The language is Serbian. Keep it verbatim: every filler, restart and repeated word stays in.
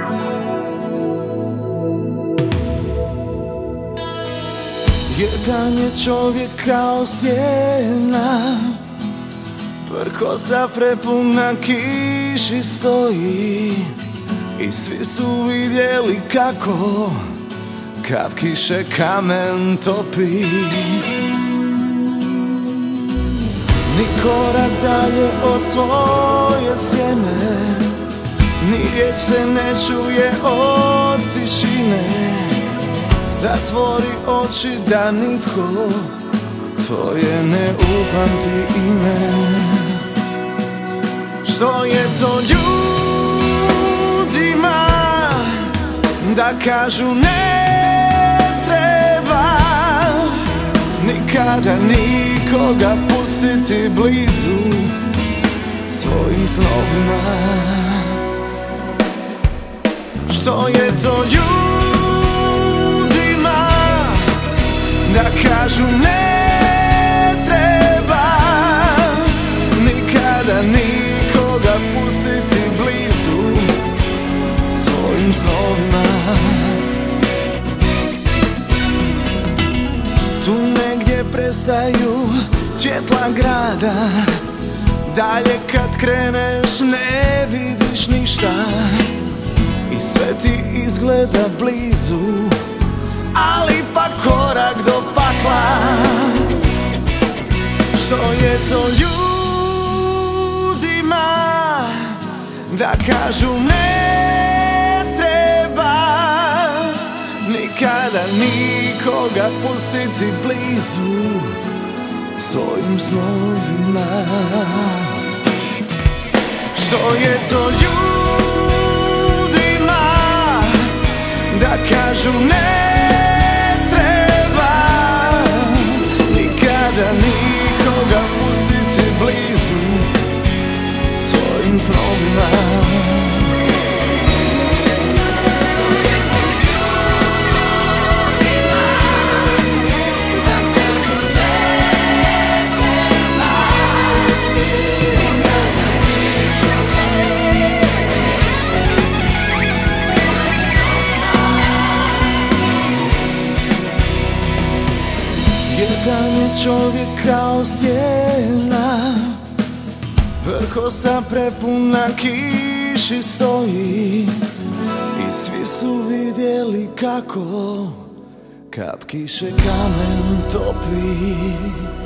Jedan je čovjek kao stijena, prkosa prepuna kiši stoji, i svi su vidjeli kako kap kiše kamen topi. Ni korak dalje od svoje sjene, ni riječ se ne čuje od tišine. Zatvori oči da nitko tvoje ne upamti ime. Što je to ljudima da kažu ne treba nikada nikoga pustiti blizu svojim snovima? Što je to ljudima da kažu ne treba nikada nikoga pustiti blizu svojim snovima? Tu negdje prestaju svjetla grada, dalje kad kreneš ne vidiš ništa i sve ti izgleda blizu, ali pa korak do pakla. Što je to ljudima da kažu ne treba nikada nikoga pustiti blizu svojim snovima? Što je to ljudima da kažu ne da nikoga pustiti blizu svojim snovima? Jedan je čovjek kao stijena, prkosa prepuna kiši stoji, i svi su vidjeli kako kap kiše kamen topi.